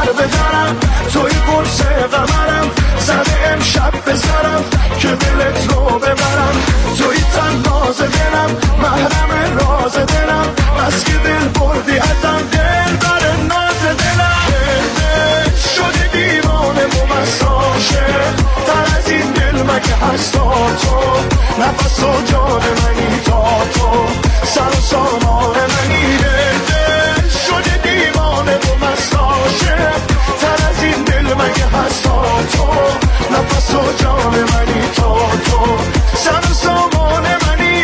سر بزنم، توی قرص قمرم، زده امشب بزنم که دلت رو ببرم، توی تناز دلم، محرم راز دلم، بس که دل بردی ازم، دل بر ناز دلم. دل شده دیوانه ممساشه، تر از این دل مگه هستا تو، نفس و جان منی تا تو، سر و سامان منی. دل شده دیوانه ممساشه، تر از این دل مگه هستا تو، نفس و جان منی تا تو، سر و سامان منی.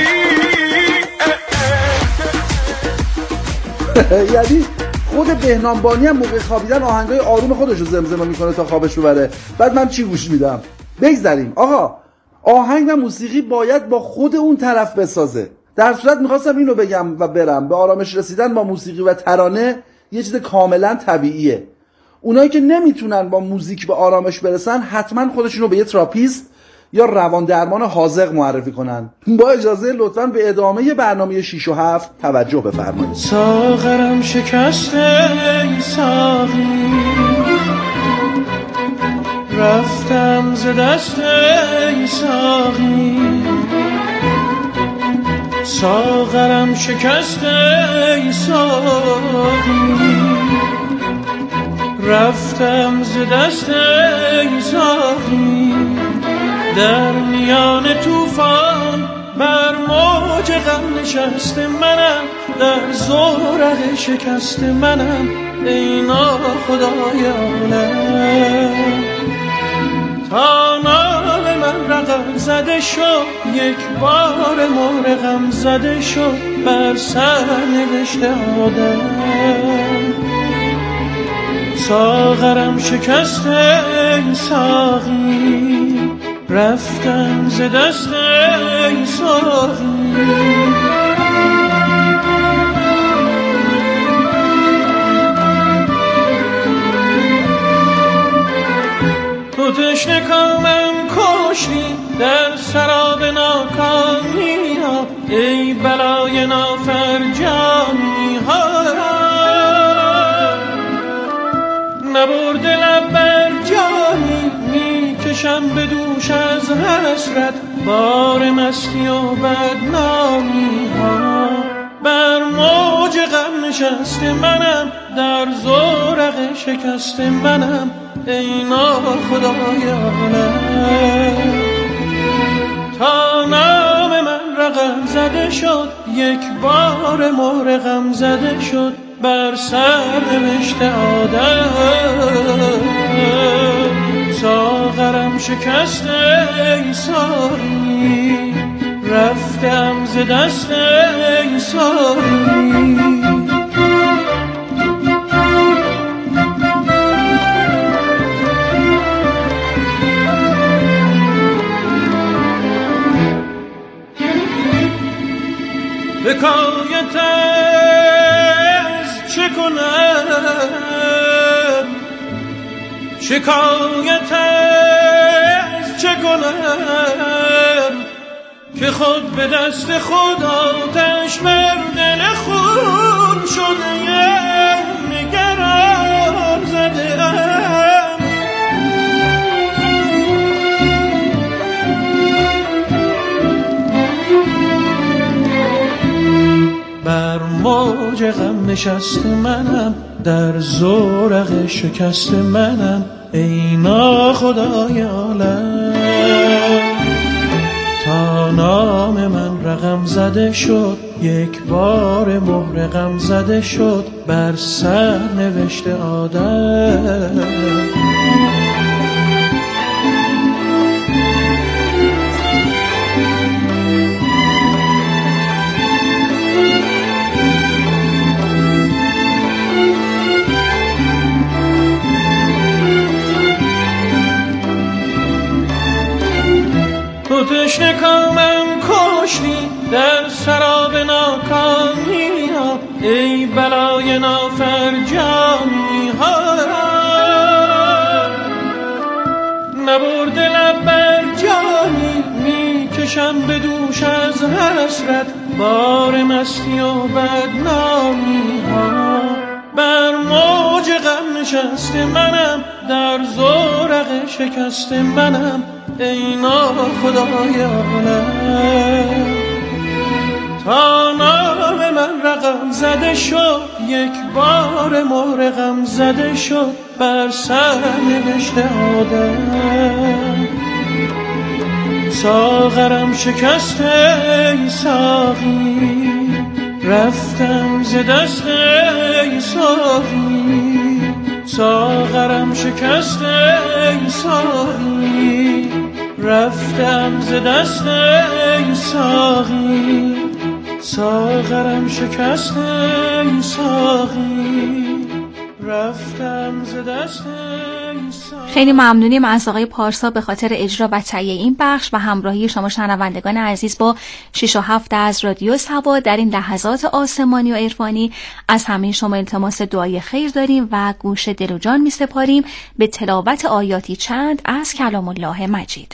یعنی خود بهنام بانی هم موقع خوابیدن آهنگای آروم خودش رو زمزمه میکنه تا خوابش ببره. بعد من چی گوش میدم؟ بگذاریم آقا، آهنگ و موسیقی باید با خود اون طرف بسازه. در صورت میخواستم اینو بگم و برم. به آرامش رسیدن با موسیقی و ترانه یه چیز کاملا طبیعیه. اونایی که نمیتونن با موزیک به آرامش برسن حتما خودشونو به یه تراپیست یا روان درمان حاذق معرفی کنن. با اجازه لطفاً به ادامه برنامه 6 و 7 توجه بفرمایید. ساغرم شکسته ای ساقی، رفتم ز دست ای ساقی، ساغرم شکسته ای ساقی، رفتم ز دست ای ساقی، در میان طوفان بر موج غم نشسته منم، در زورق شکست منم، ای ناخدای عالم. تا نام من رقم زده شد، یک بار مهر غم زده شد، بر سر نوشته آدم. ساغرم شکسته ای ساقی، رفتم ز دست ای ساقی. تو تشنه کامم کشتی در سراب ناکامی ها، ای بلای نافرجامی ها، نبرد لب بر جانی میکشم به دوش از حسرت، بار مستی و بدنامی ها، بر موج غم نشسته منم، در زورق شکست منم، ای ناخدای عالم. تا نام من رقم زده شد، یک بار مهر غم زده شد، بر سر نوشته آدم. ساغرم شکسته ای ساقی، رفتم ز دست ای ساقی. حکایت از چه کنم، شکایت از چه کنم، که خود به دست خود آتش بر دل خون شده، نگران زده ام. بر موج غم نشست منم، در زورق شکست منم، ای ناخدای عالم. تا نام من رقم زده شد، یک بار مهر غم زده شد، بر سر نوشته آدم. تو تشنه کامم کشتی در سراب ناکامی ها، ای بلای نافرجامی ها، نبرد لب بر جانی میکشم به دوش از حسرت، بار مستی و بدنامی ها، بر موج غم نشسته منم، در زورق شکسته منم، ای ناخدایانم. تا نام من رقم زده شد، یک بار مرغم زده شد بر سر نوشته آدم. ساغرم شکسته ای ساقی، رفتم ز دست ای ساقی. ساغرم شکسته ای ساقی، رفتم ز دست ای ساقی. ساغرم شکسته ای ساقی، رفتم ز دست ای ساقی. خیلی ممنونیم از آقای پارسا به خاطر اجرا و تهیه این بخش و همراهی شما شنوندگان عزیز با 6 و 7 از رادیو صبا در این لحظات آسمانی و عرفانی. از همه شما التماس دعای خیر داریم و گوش دل و جان می سپاریم به تلاوت آیاتی چند از کلام الله مجید.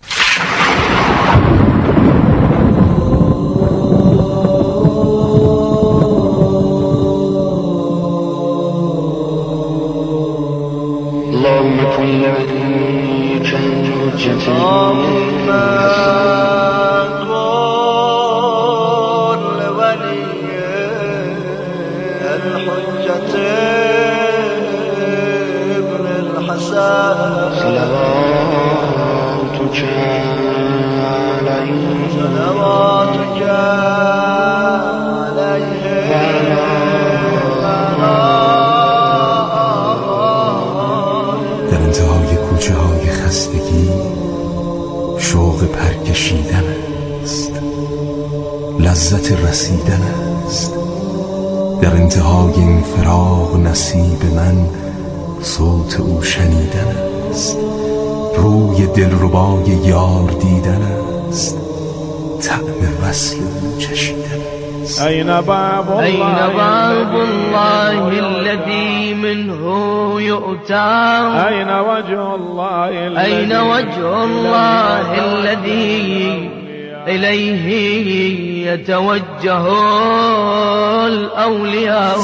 اللهم كن لوليك الحجة اللهم كن لوليك الحجة ابن الحسن صلواتك عليه صلواتك شوق پرکشیدن است، لذت رسیدن است. در انتهای این فراق نصیب من صوت او شنیدن است. روی دلربای یار دیدن است، طعم وصل او چشیدن است. أين باب الله الذي منه يؤتى أين وجه الله الذي إليه يتوجه الأولياء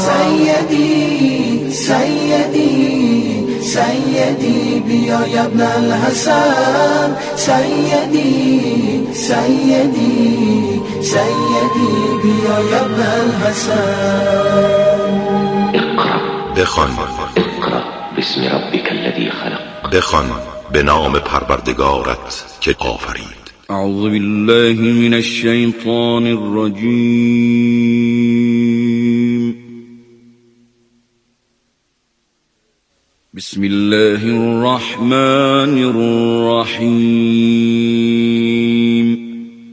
سيدي بيا يا ابن الحسن سيدي بيا يا ابن الحسن. بخوان. اقرأ باسم ربك الذي خلق. بخوان به نام پروردگارت که آفرید. اعوذ بالله من الشیطان الرجیم. بسم الله الرحمن الرحیم.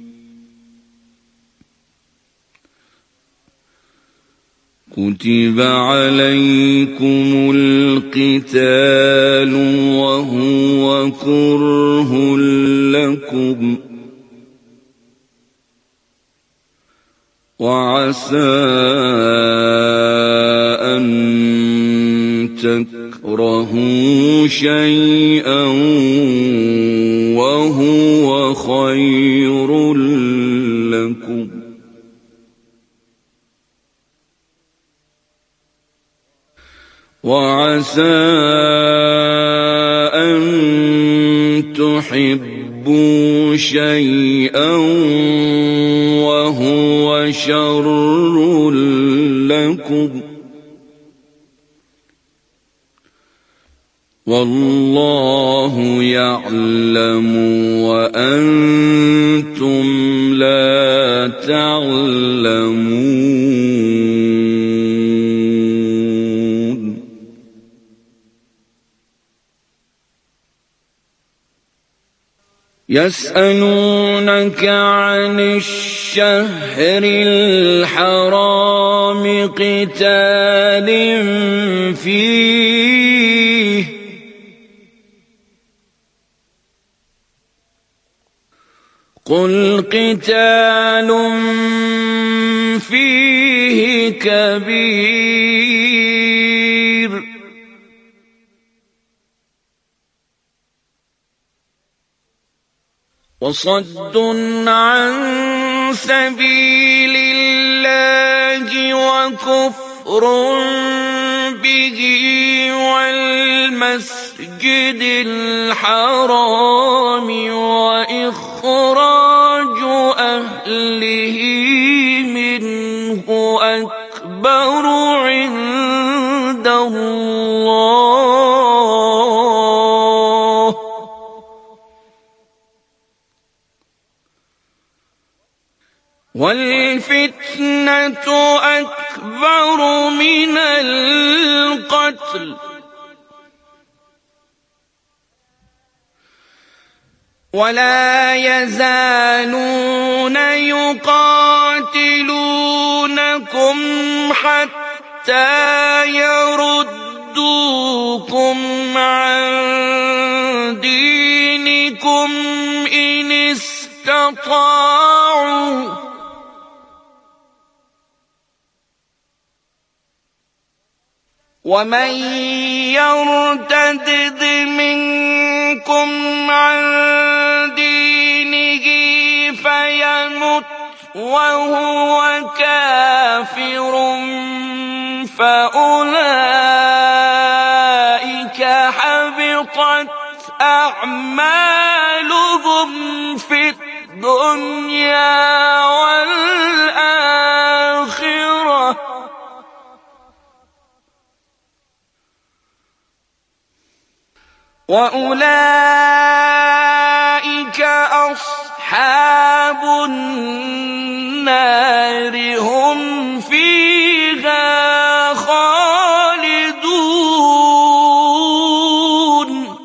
كتب عليكم القتال وهو كره لكم وعسى أن تكرهوا شيئا وهو خير لكم وعسى أن تحبوا شيئا وهو شر لكم والله يعلم وأنتم لا تعلمون. يسألونك عن الشهر الحرام قتال فيه قل قتال فيه كبير وصد عن سبيل الله وكفر به والمسجد الحرام وإخراج أهله منه أكبر عند الله والفتنة أكبر من القتل ولا يزالون يقاتلونكم حتى يردوكم عن دينكم إن استطاعوا ومن يرتد منكم عن دينه فيمت وهو كافر فأولئك حبطت أعمالهم في الدنيا والآخرة وأولئك أصحاب النار هم فيها خالدون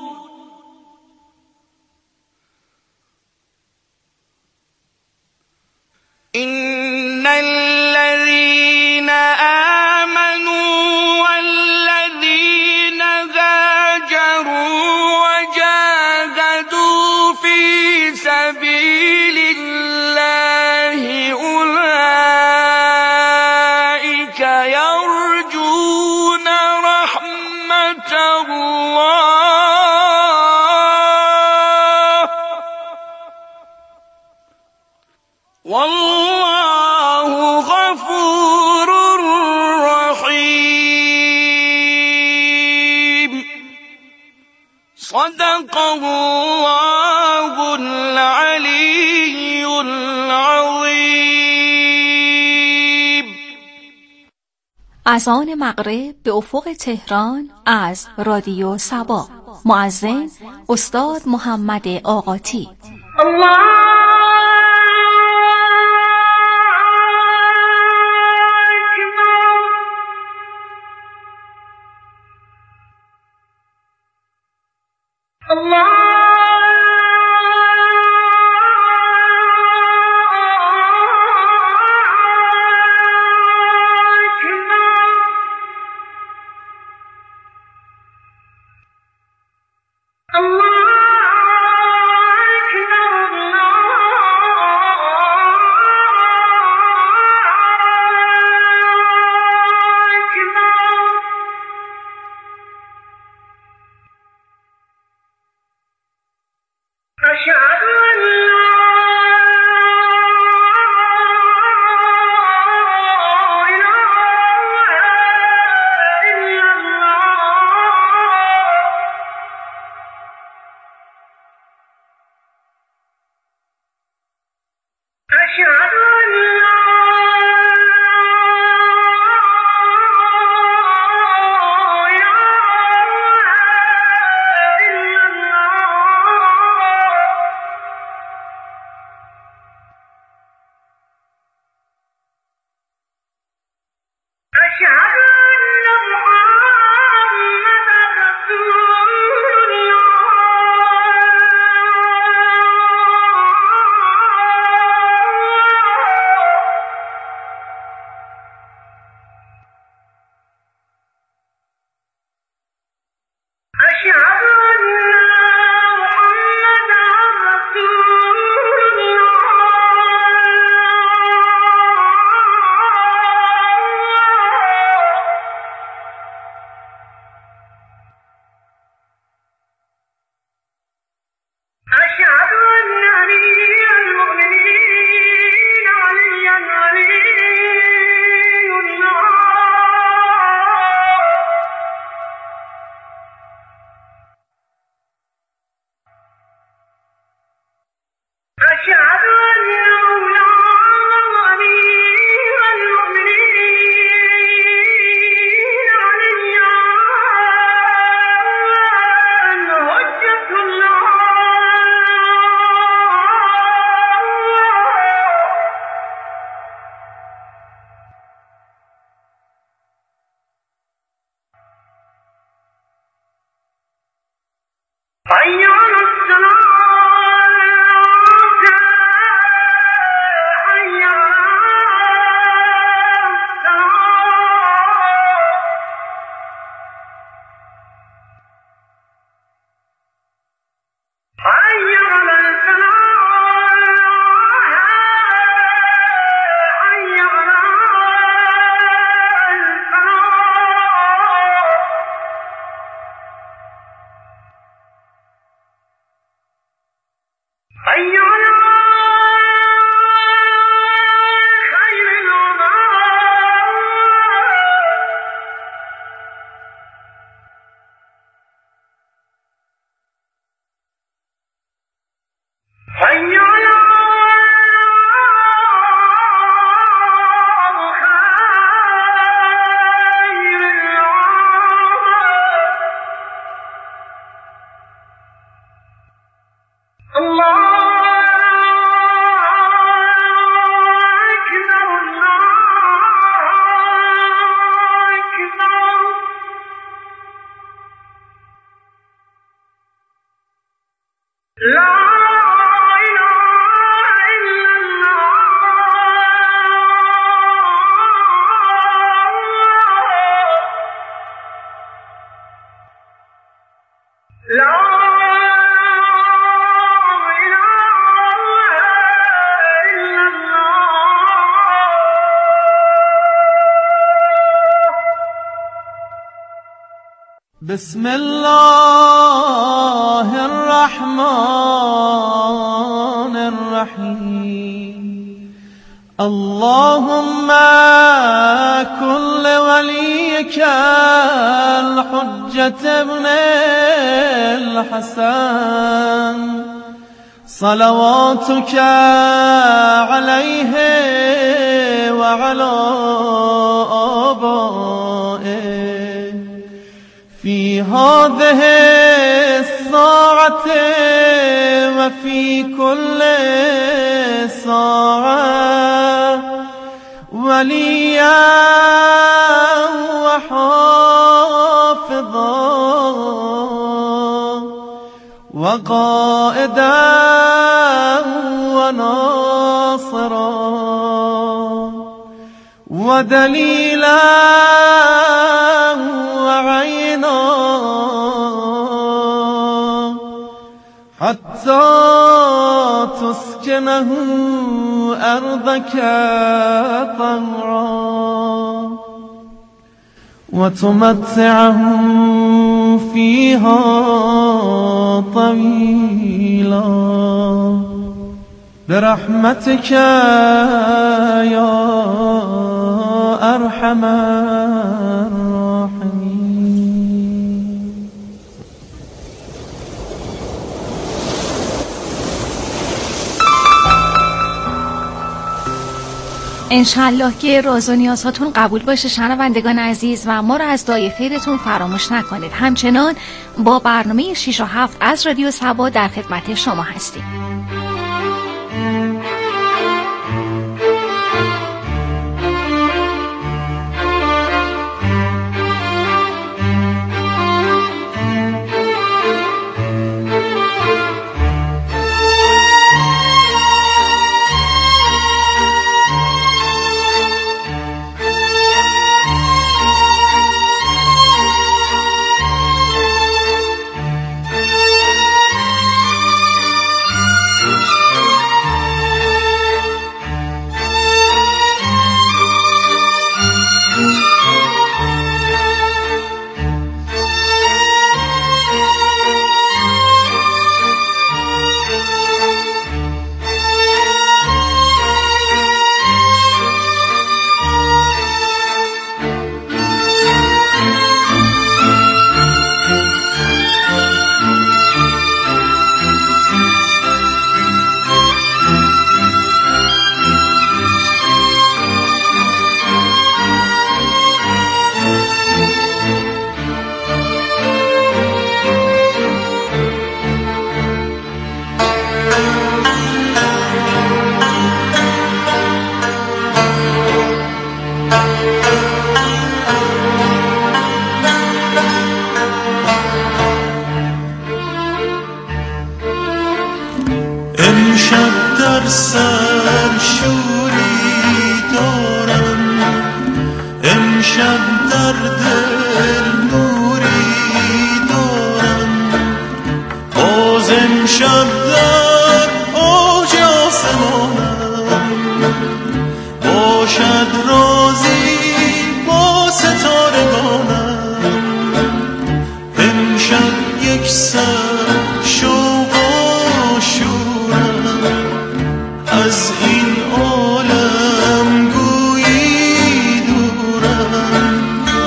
إن الذين آمنوا والذين هاجروا وجاهدوا في سبيل الله أولئك يرجون رحمة الله والله غفور رحيم صدق الله العلي العظيم. اذان مغرب به افق تهران از رادیو صبا. مؤذن استاد محمد آقاتی. بسم الله الرحمن الرحيم اللهم كن لوليك الحجة ابن الحسن صلواتك عليه وعلى آبائه في هذه الساعة وفي كل ساعة وليا وحافظا وقائدا وناصرا ودليلا وعينا حتى تسكنه أرضك طوعا وتمتعه فيها طويلا برحمتك يا أرحم الراحمين. انشالله که راز و نیازهاتون قبول باشه شنوندگان عزیز و ما رو از دعای خیرتون فراموش نکنید. همچنان با برنامه 6 و 7 از رادیو صبا در خدمت شما هستیم. امشب در سر شوری دارم، امشب در دل نوری دارم، باز امشب در اوج آسمانم، باشد رازی با ستارگانم، امشب یک سر شوق و شورم، از این عالم گویی دورم.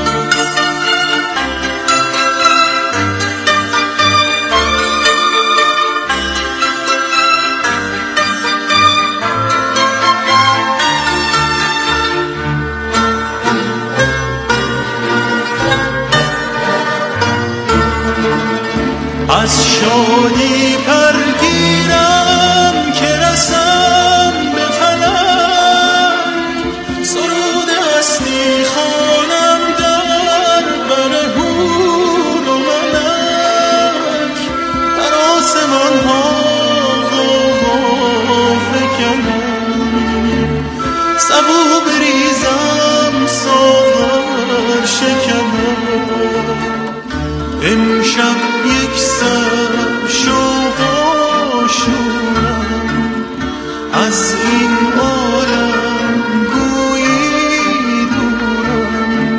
از شادی پرگیرم که رسم به فلک، سرود اصلی خوانم در بر حور و ملک، در آسمان ها امشب یک سر شوق و شورم از این عالم گویی دورم.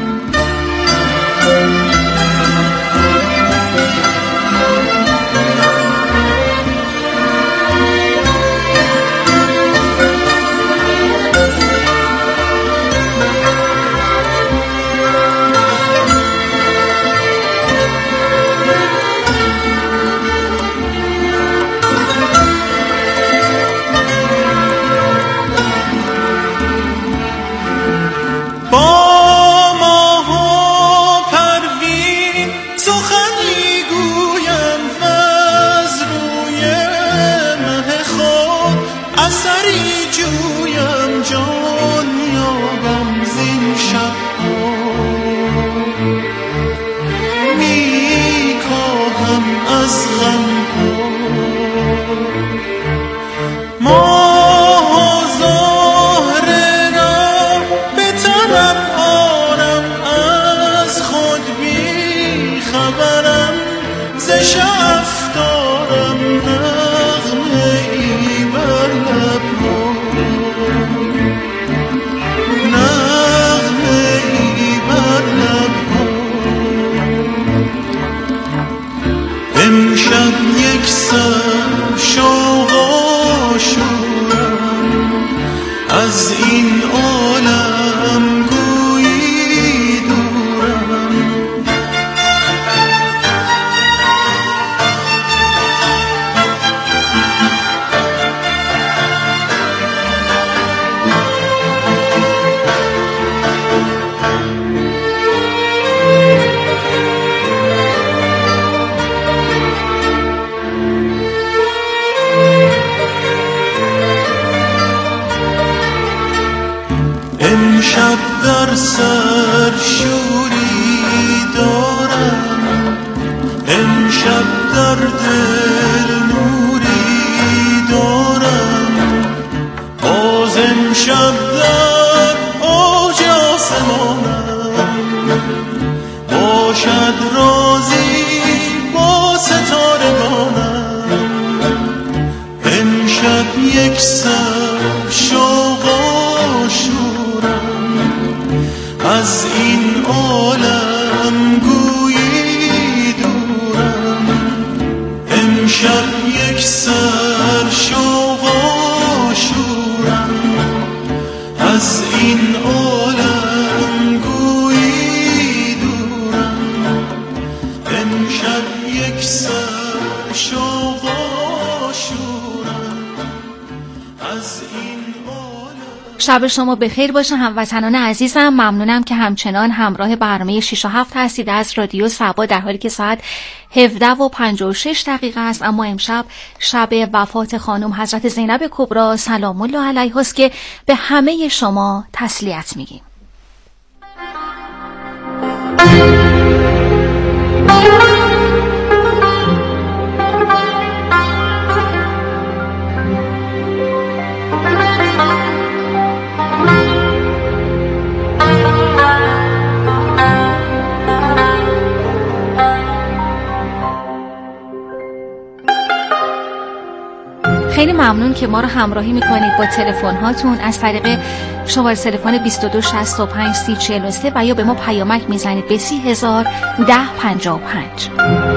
امشب در سر شوری دارم، امشب در دل نوری دارم، باز امشب در اوج آسمانم باشد رازی با ستارگانم. امشب یک سر شوق و شورم از این عالم گویی دورم. امشب یک سر شوق و شورم از این عالم گویی دورم. امشب یک سر شوق و شورم از این شب شما بخیر باشه هموطنان عزیزم. ممنونم که همچنان همراه برنامه 6 و 7 هستید از رادیو صبا، در حالی که ساعت 17:56 است. اما امشب شب وفات خانم حضرت زینب کبری سلام الله علیها است که به همه شما تسلیت میگیم. خیلی ممنون که ما رو همراهی میکنید با تلفن هاتون از طریق شماره تلفن 2265 3043 و یا به ما پیامک میزنید به 301055.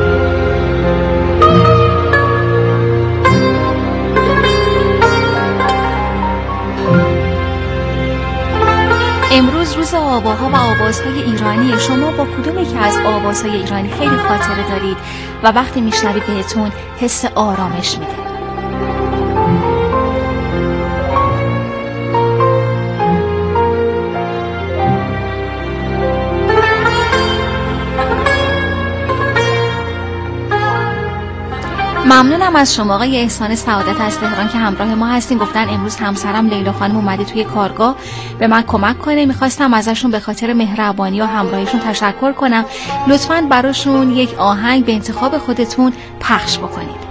امروز روز آواها و آوازهای ایرانی. شما با کدوم یکی از آوازهای ایرانی خیلی خاطره دارید و وقتی میشنوید بهتون حس آرامش میده؟ ممنونم از شما آقای احسان سعادت از تهران که همراه ما هستین. گفتن امروز همسرم لیلا خانم اومده توی کارگاه به من کمک کنه. میخواستم ازشون به خاطر مهربانی و همراهیشون تشکر کنم. لطفاً براشون یک آهنگ به انتخاب خودتون پخش بکنید.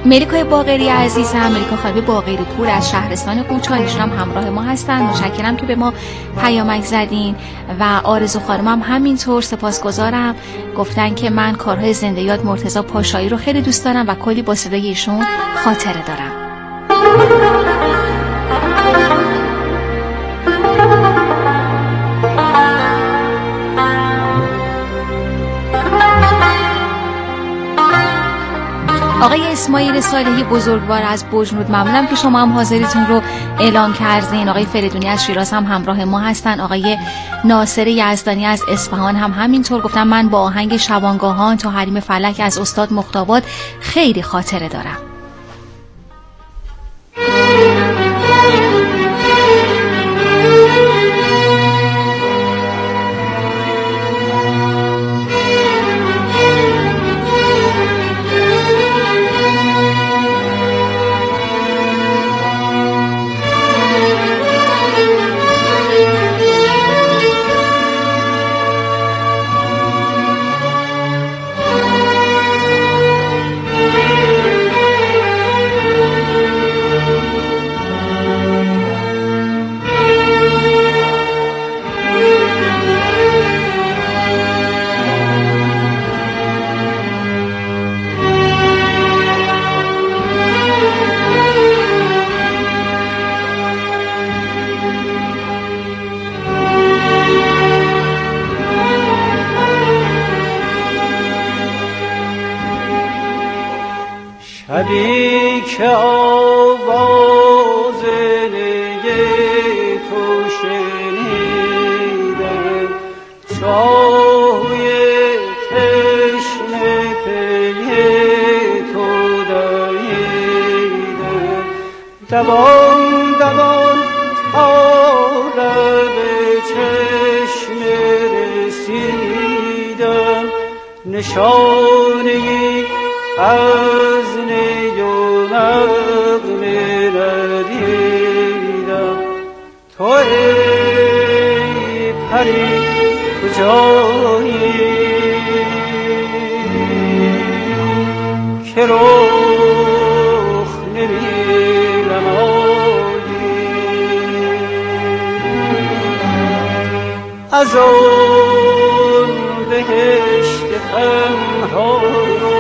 ملیکای باقری عزیزم، ملیکا خانم باقری پور از شهرستان قوچان، ایشون هم همراه ما هستن. متشکرم که به ما پیامک زدین و آرزو خانم هم همینطور سپاسگزارم. گفتن که من کارهای زنده یاد مرتضی پاشایی رو خیلی دوست دارم و کلی با صدای ایشون خاطره دارم. آقای اسماعیل صالحی بزرگوار از بجنود، ممنونم که شما هم حاضریتون رو اعلام کردین. آقای فریدونی از شیراز هم همراه ما هستن. آقای ناصر یزدانی از اصفهان هم همینطور گفتن من با آهنگ شبانگاهان تا حریم فلک از استاد مختاباد خیلی خاطره دارم. شبی که آواز نی تو شنیدم، چاهوی تشنه پی تو دویدم، دوان دوان تا لب چشمه رسیدم، نشانه‌ای از نی و نغمه ندیدم. تو ای پری کجایی که رخ نمی‌نمایی، از آن بهشت پنهان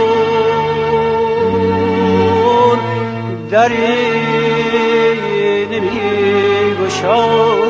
دری نمی‌گشایی.